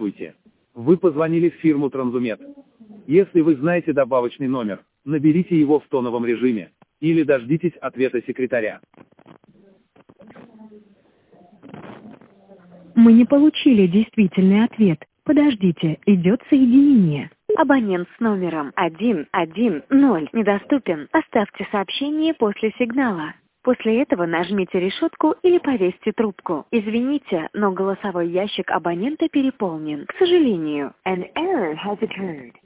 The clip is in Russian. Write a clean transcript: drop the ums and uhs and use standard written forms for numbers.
Здравствуйте. Вы позвонили в фирму Транзумет. Если вы знаете добавочный номер, наберите его в тоновом режиме. Или дождитесь ответа секретаря. Мы не получили действительный ответ. Подождите, идет соединение. Абонент с номером 110 недоступен. Оставьте сообщение после сигнала. После этого нажмите решетку или повесьте трубку. Извините, но голосовой ящик абонента переполнен. К сожалению, an error has occurred.